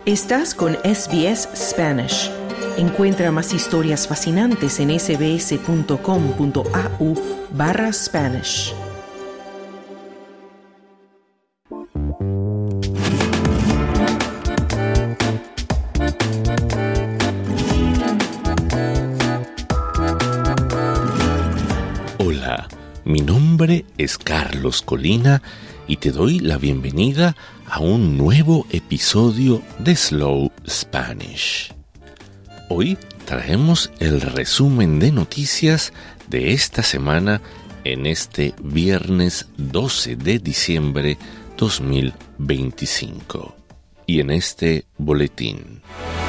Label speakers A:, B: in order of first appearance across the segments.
A: Estás con SBS Spanish. Encuentra más historias fascinantes en sbs.com.au/Spanish.
B: Hola, mi nombre es Carlos Colina y te doy la bienvenida a un nuevo episodio de Slow Spanish. Hoy traemos el resumen de noticias de esta semana en este viernes 12 de diciembre 2025. Y en este boletín: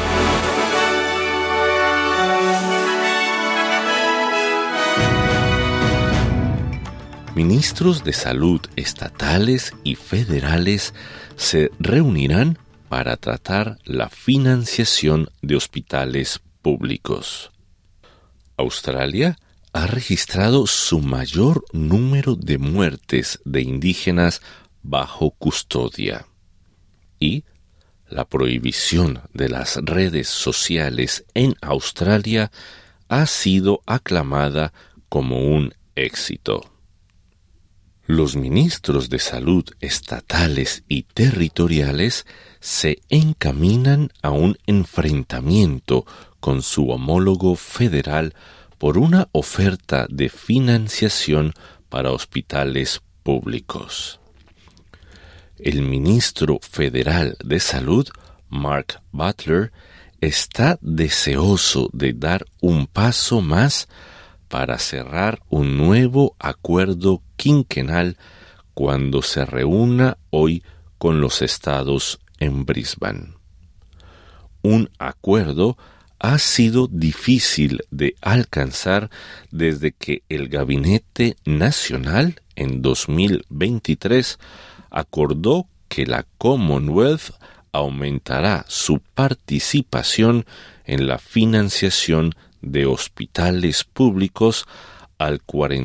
B: ministros de salud estatales y federales se reunirán para tratar la financiación de hospitales públicos. Australia ha registrado su mayor número de muertes de indígenas bajo custodia. Y la prohibición de las redes sociales en Australia ha sido aclamada como un éxito. Los ministros de salud estatales y territoriales se encaminan a un enfrentamiento con su homólogo federal por una oferta de financiación para hospitales públicos. El ministro federal de Salud, Mark Butler, está deseoso de dar un paso más para cerrar un nuevo acuerdo quinquenal cuando se reúna hoy con los estados en Brisbane. Un acuerdo ha sido difícil de alcanzar desde que el Gabinete Nacional en 2023 acordó que la Commonwealth aumentará su participación en la financiación de hospitales públicos al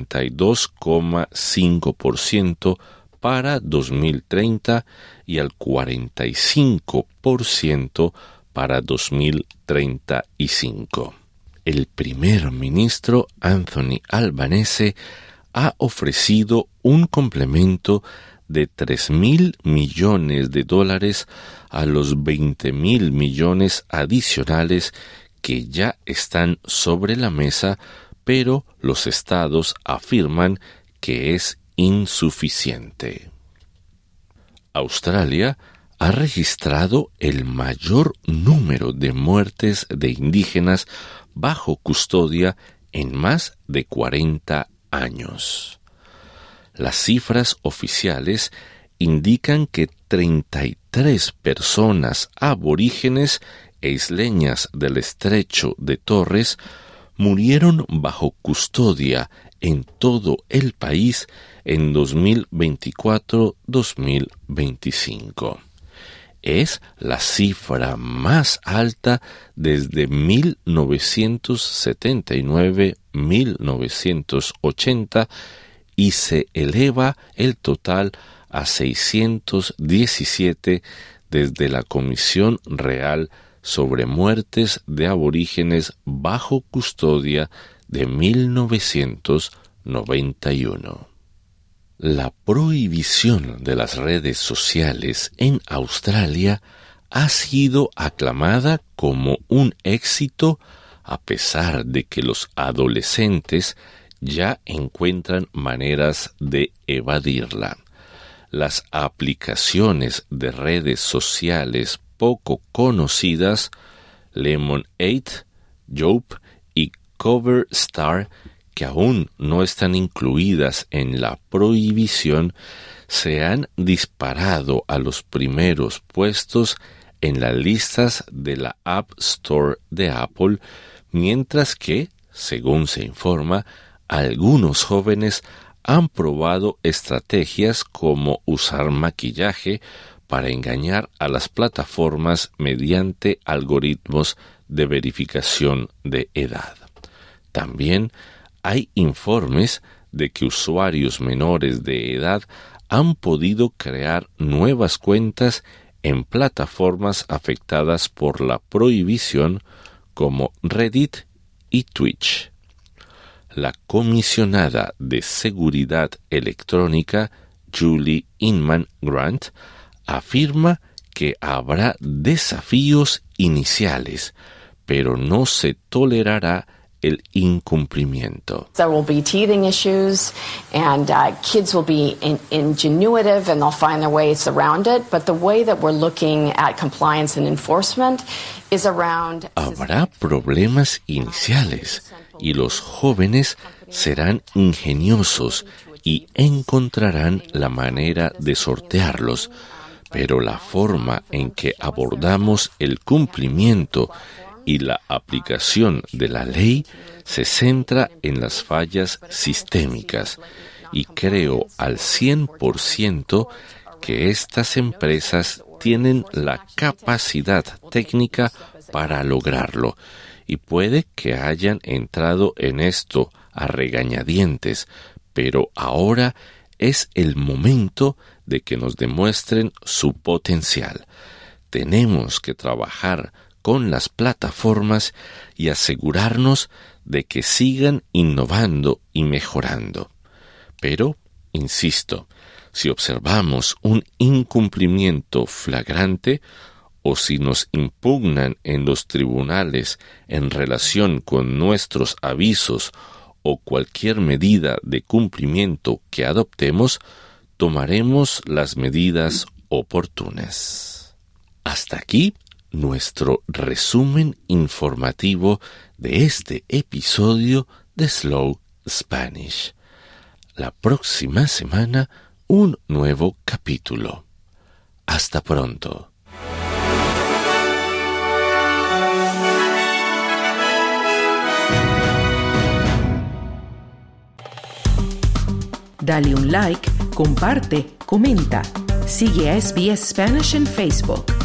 B: 42,5% para 2030 y al 45% para 2035. El primer ministro Anthony Albanese ha ofrecido un complemento de $3,000 millones a los $20,000 millones adicionales que ya están sobre la mesa, pero los estados afirman que es insuficiente. Australia ha registrado el mayor número de muertes de indígenas bajo custodia en más de 40 años. Las cifras oficiales indican que 33 personas aborígenes e isleñas del estrecho de Torres murieron bajo custodia en todo el país en 2024-2025. Es la cifra más alta desde 1979-1980 y se eleva el total a 617 desde la Comisión Real sobre muertes de aborígenes bajo custodia de 1991. La prohibición de las redes sociales en Australia ha sido aclamada como un éxito a pesar de que los adolescentes ya encuentran maneras de evadirla. Las aplicaciones de redes sociales poco conocidas, Lemon8, Jope y Coverstar, que aún no están incluidas en la prohibición, se han disparado a los primeros puestos en las listas de la App Store de Apple, mientras que, según se informa, algunos jóvenes han probado estrategias como usar maquillaje para engañar a las plataformas mediante algoritmos de verificación de edad. También hay informes de que usuarios menores de edad han podido crear nuevas cuentas en plataformas afectadas por la prohibición como Reddit y Twitch. La comisionada de Seguridad Electrónica, Julie Inman Grant, afirma que habrá desafíos iniciales, pero no se tolerará el incumplimiento.
C: There will be teething issues, and kids will be ingenuitive, and they'll find their ways around it. But the way that we're looking at compliance and enforcement is around.
B: Habrá problemas iniciales, y los jóvenes serán ingeniosos y encontrarán la manera de sortearlos. Pero la forma en que abordamos el cumplimiento y la aplicación de la ley se centra en las fallas sistémicas, y creo al 100% que estas empresas tienen la capacidad técnica para lograrlo, y puede que hayan entrado en esto a regañadientes, pero ahora es el momento de que nos demuestren su potencial. Tenemos que trabajar con las plataformas y asegurarnos de que sigan innovando y mejorando. Pero, insisto, si observamos un incumplimiento flagrante o si nos impugnan en los tribunales en relación con nuestros avisos o cualquier medida de cumplimiento que adoptemos, tomaremos las medidas oportunas. Hasta aquí nuestro resumen informativo de este episodio de Slow Spanish. La próxima semana, un nuevo capítulo. Hasta pronto.
A: Dale un like, comparte, comenta. Sigue a SBS Spanish en Facebook.